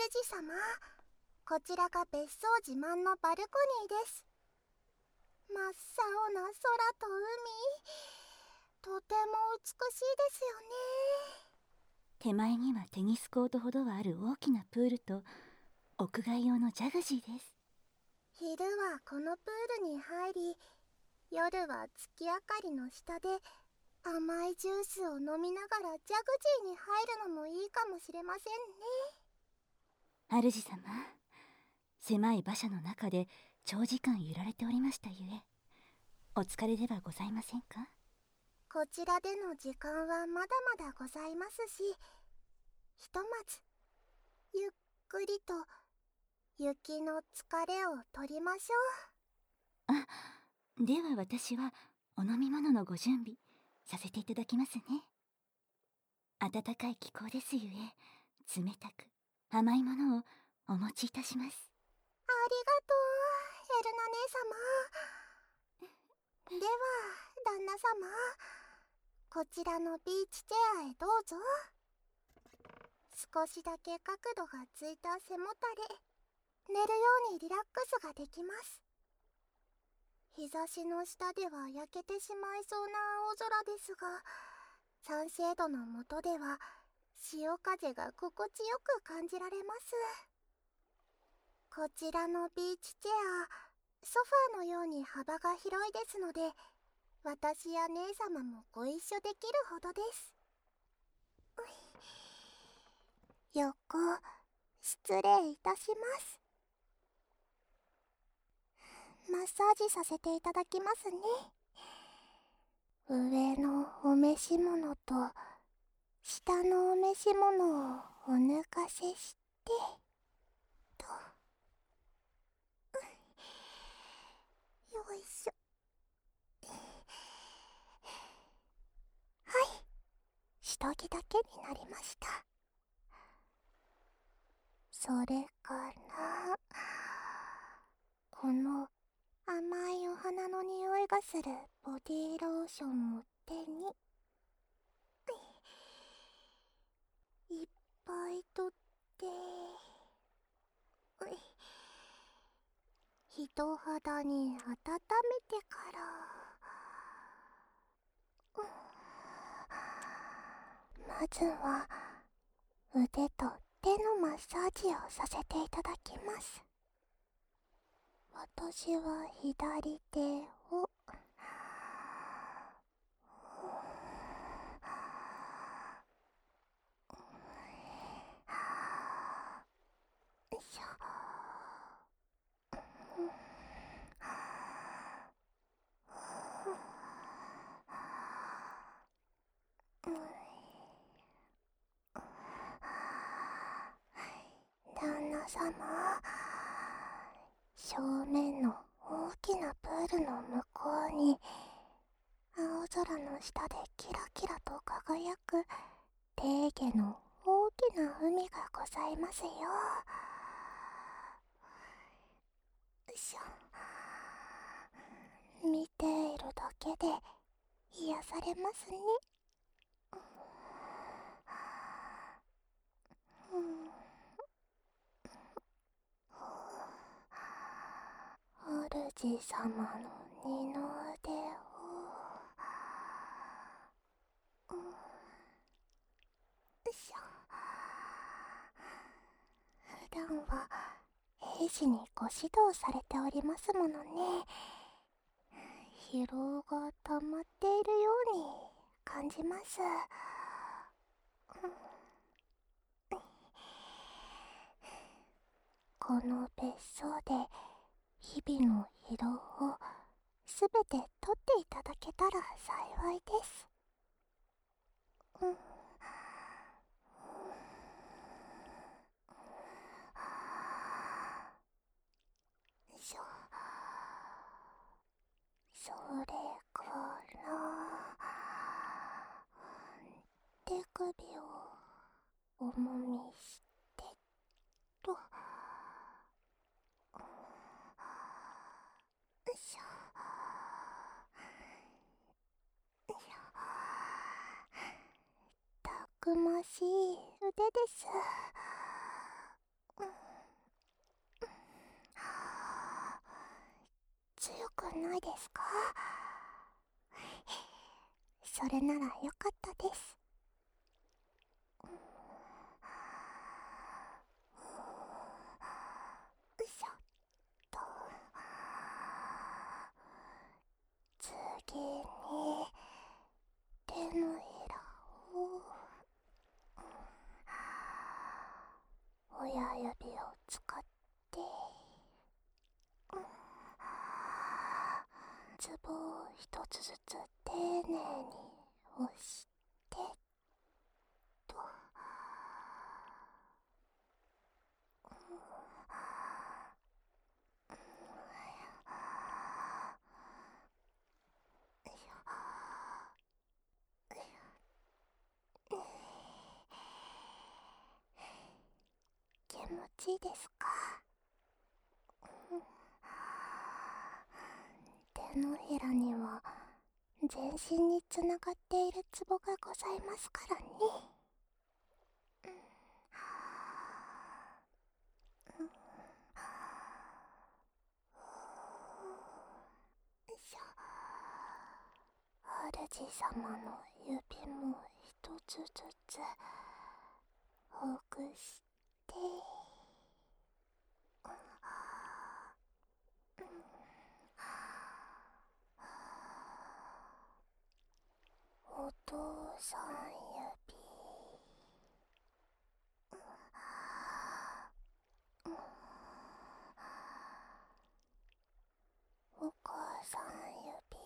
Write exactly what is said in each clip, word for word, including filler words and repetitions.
主様、こちらが別荘自慢のバルコニーです。真っ青な空と海、とても美しいですよね。 手前にはテニスコートほどはある大きなプールと屋外用のジャグジーです。 昼はこのプールに入り、夜は月明かりの下で甘いジュースを飲みながらジャグジーに入るのもいいかもしれませんね。 主様、狭い馬車の中で長時間揺られておりましたゆえ、お疲れではございませんか？ こちらでの時間はまだまだございますし、ひとまずゆっくりと雪の疲れを取りましょう。あ、では私はお飲み物のご準備させていただきますね。暖かい気候ですゆえ、冷たく甘いものをお持ちいたします。 ありがとう、エルナ姉様。では旦那様、こちらのビーチチェアへどうぞ。少しだけ角度がついた背もたれ、寝るようにリラックスができます。日差しの下では焼けてしまいそうな青空ですが、サンシェードの下では潮風が心地よく感じられます。こちらのビーチチェア、ソファーのように幅が広いですので、私や姉様もご一緒できるほどです。横、失礼いたします。マッサージさせていただきますね。上のお召し物と下のお召し物をお抜かせしてと。よいしょ。はい、下着だけになりました。それからこの甘いお花の匂いがするボディーローションを手にいっぱい取って人肌に温めてから、まずは腕と手のマッサージをさせていただきます。私は左手をよいしょ。旦那様、正面の大きなプールの向こうに青空の下でキラキラと輝く低下の大きな海がございますよ。よいしょ。見ているだけで癒されますね。うん、主様の二の腕を、うん、よいしょ。普段は兵士にご指導されておりますものね。疲労が溜まっているように感じます。うん、この別荘で日々の疲労をすべて取っていただけたら幸いです。うん、よいしょ。それから手首をおもみしてと、よいしょ。よいしょ。たくましい腕です。うん、 ないですか？それならよかったです。よいしょっと。次に手のひらを親指を使ってツボを一つずつ丁寧に押してと。気持ちいいですか？手のひらには全身につながっているツボがございますからね。よいしょ。主様の指も一つずつほぐしてお父さん指、お母さん指、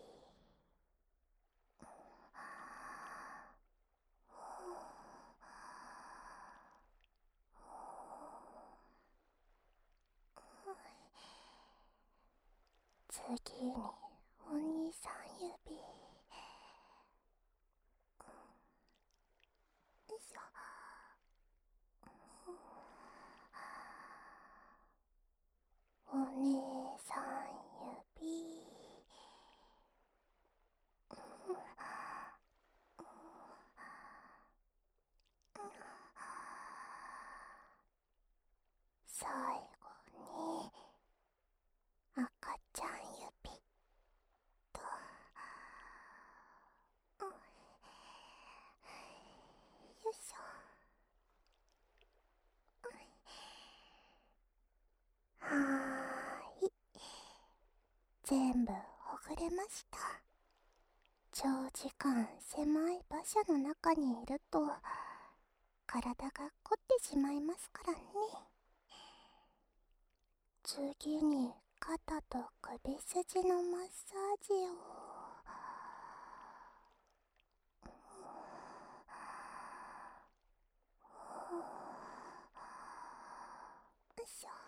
次にお兄さん指、よいしょ。お姉さん指、最後に赤ちゃん指と。よいしょ。はーい、全部ほぐれました。長時間狭い馬車の中にいると体が凝ってしまいますからね。次に肩と首筋のマッサージを。よいしょ。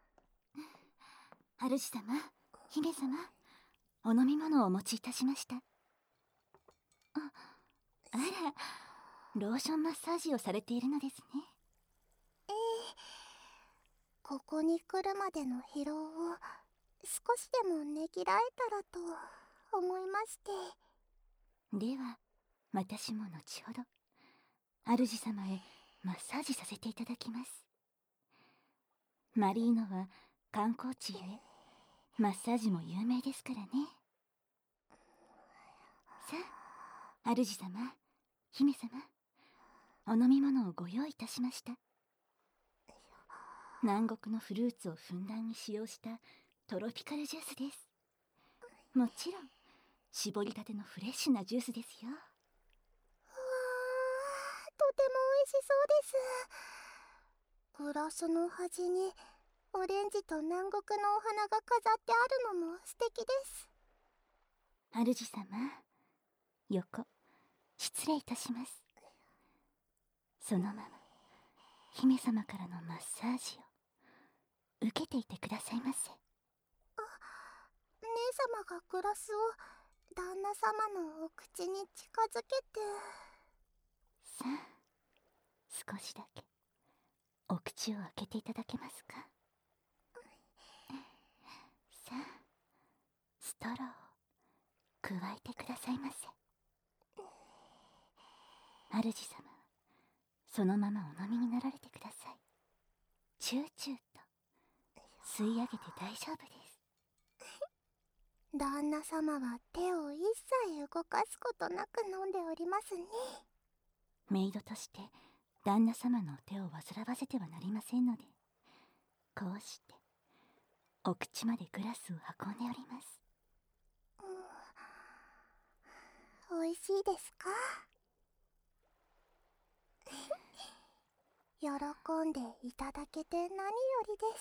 主様、姫様、お飲み物をお持ちいたしました。あ、あら、ローションマッサージをされているのですね。 ええ、ここに来るまでの疲労を少しでもねぎらえたらと思いまして。 では私も後ほど主様へマッサージさせていただきます。マリーノは観光地ゆえマッサージも有名ですからね。さあ主様、姫様、お飲み物をご用意いたしました。南国のフルーツをふんだんに使用したトロピカルジュースです。もちろん絞りたてのフレッシュなジュースですよ。 うわー、とても美味しそうです。グラスの端にオレンジと南国のお花が飾ってあるのも素敵です。 主様、横失礼いたします。そのまま姫様からのマッサージを受けていてくださいませ。 あ、姉様がグラスを旦那様のお口に近づけて。 さあ、少しだけお口を開けていただけますか。さあ、ストローを加えてくださいませ。主様はそのままお飲みになられてください。チューチューと吸い上げて大丈夫です。 旦那様は手を一切動かすことなく飲んでおりますね。 メイドとして旦那様の手を煩わせてはなりませんので、こうしてお口までグラスを運んでおります。 うん、おいしいですか？喜んでいただけて何よりです。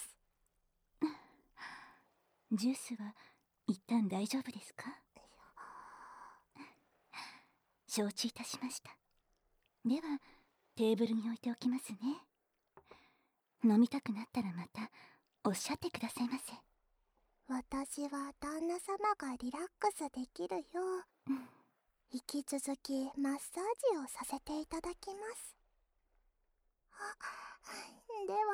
ジュースは一旦大丈夫ですか？承知いたしました。ではテーブルに置いておきますね。飲みたくなったらまたおっしゃってくださいませ。 私は旦那様がリラックスできるよう、うん、引き続きマッサージをさせていただきます。あ、では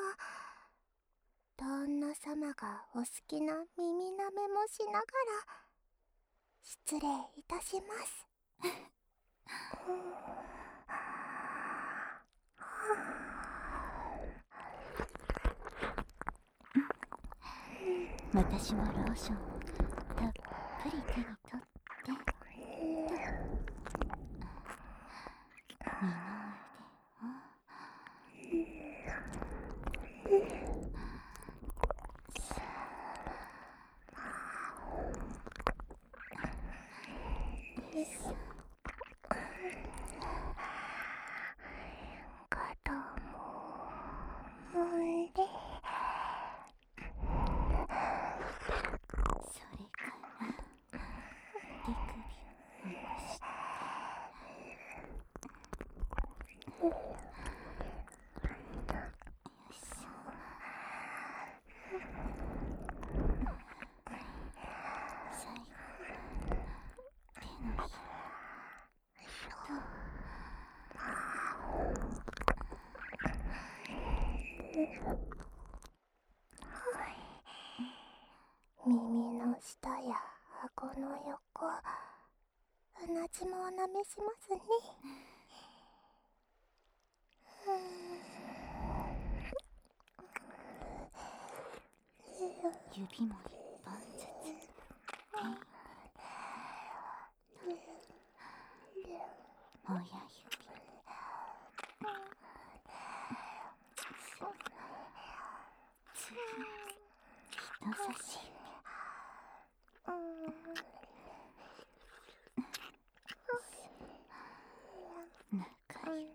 旦那様がお好きな耳なめもしながら失礼いたします。 私もローションをたっぷり手に取って二の腕を肩も揉んで、 それから手首を下ろして、よいしょ。最後手のひら耳の下や顎の横、うなじもおなめしますね。 指も一本ずつ親指、次人差し指、中指、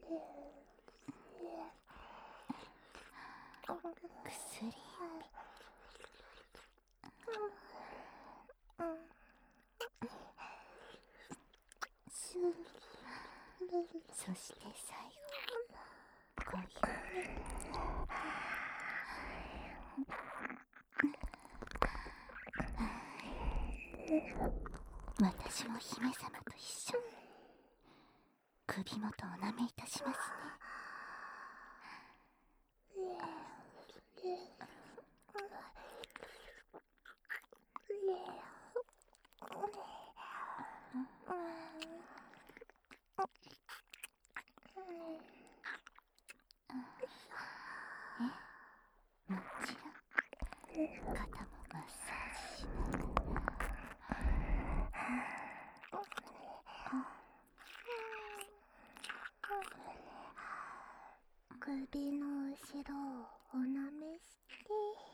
薬指、そして最後小指。私も姫様と一緒に首元をなめいたしますね。え、もちろん肩もマッサージしながら。 首の後ろをおなめして、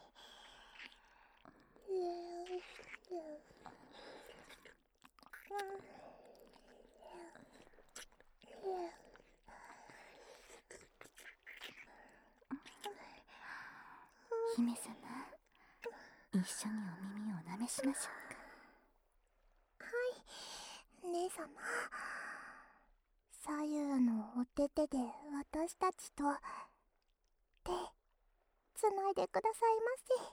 姫様、一緒にお耳をおなめしましょうか。 はい、姉様。左右のお手手で私たちと手つないでくださいま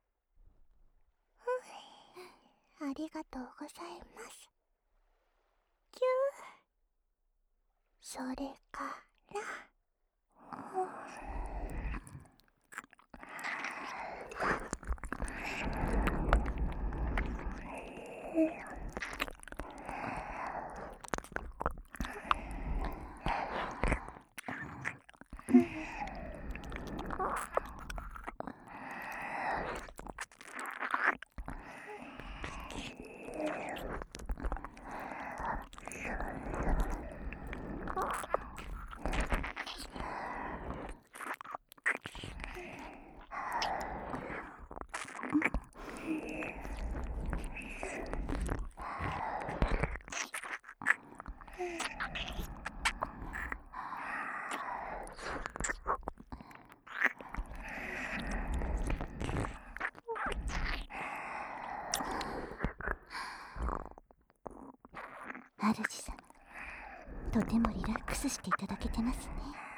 せ。うん、ありがとうございます。キュー。それから、うん、 主様、とてもリラックスしていただけてますね。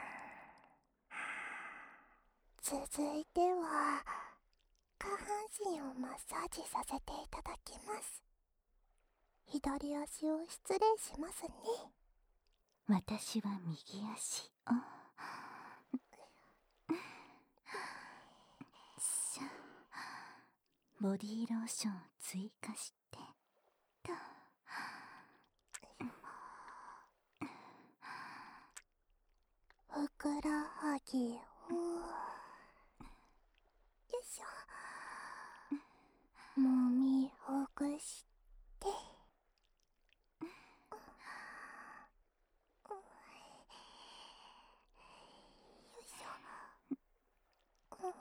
続いては下半身をマッサージさせていただきます。左足を失礼しますね。 私は右足をしゃ、ボディーローションを追加してと、 ふくらはぎをよいしょ、もみほぐしてよいしょ。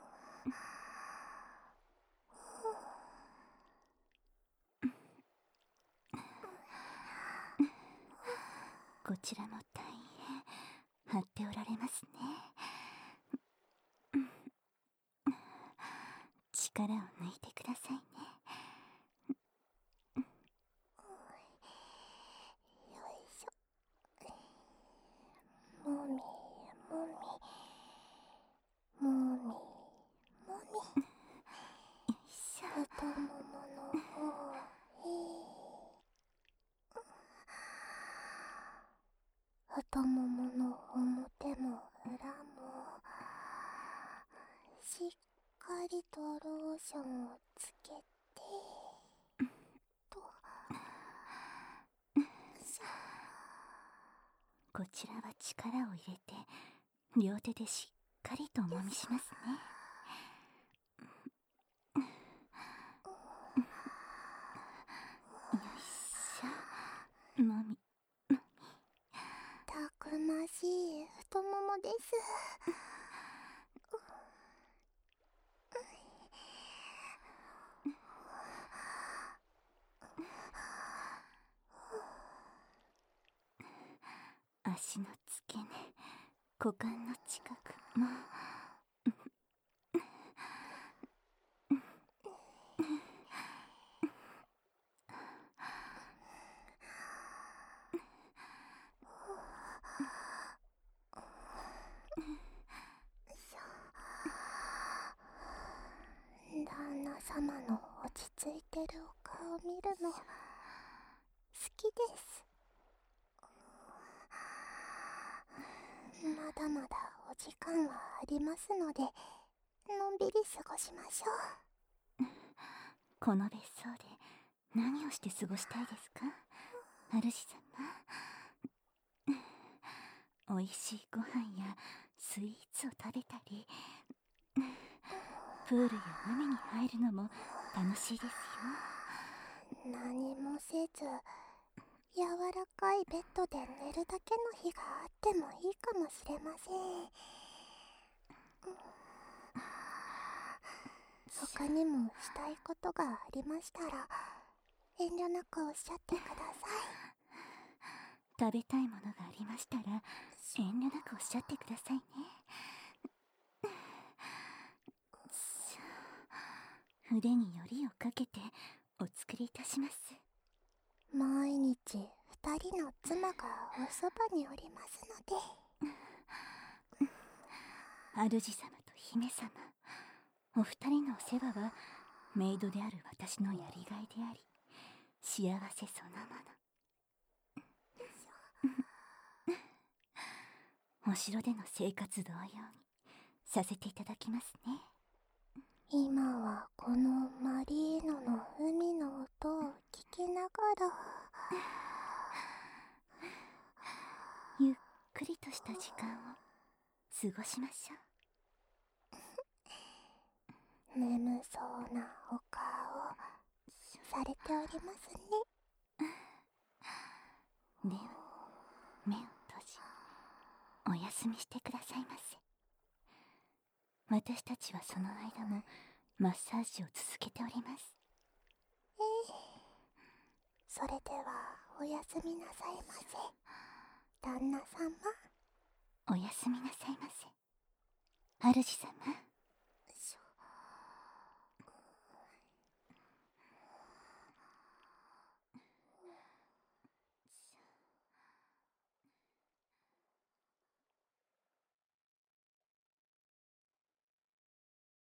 こちらも大変張っておられますね。力を抜いてくださいね。 よいしょ。もみもみもみもみ。 よいしょ。 太ももの方へ。太ももの表も裏もしっかりとローションをつけてと。 こちらは力を入れて両手でしっかりとおもみしますね。よいしょ。もみたくましい太ももです。 足の付け根、股間の近くも旦那様の落ち着いてるお顔を見るの好きです。まだまだお時間はありますので、のんびり過ごしましょう。 この別荘で何をして過ごしたいですか、主様。おいしいご飯やスイーツを食べたり、プールや海に入るのも楽しいですよ。 何もせず柔らかいベッドで寝るだけの日があってもいいかもしれません。他にもしたいことがありましたら遠慮なくおっしゃってください。 食べたいものがありましたら遠慮なくおっしゃってくださいね。腕によりをかけてお作りいたします。 毎日二人の妻がおそばにおりますので。 主様と姫様、お二人のお世話はメイドである私のやりがいであり、幸せそのもの。お城での生活同様にさせていただきますね。 今はこのマリーノの海の音を聞きながらゆっくりとした時間を過ごしましょう。眠そうなお顔されておりますね。 では目を閉じお休みしてくださいませ。私たちはその間もマッサージを続けております。 ええ、それではおやすみなさいませ、旦那様。 おやすみなさいませ、主様。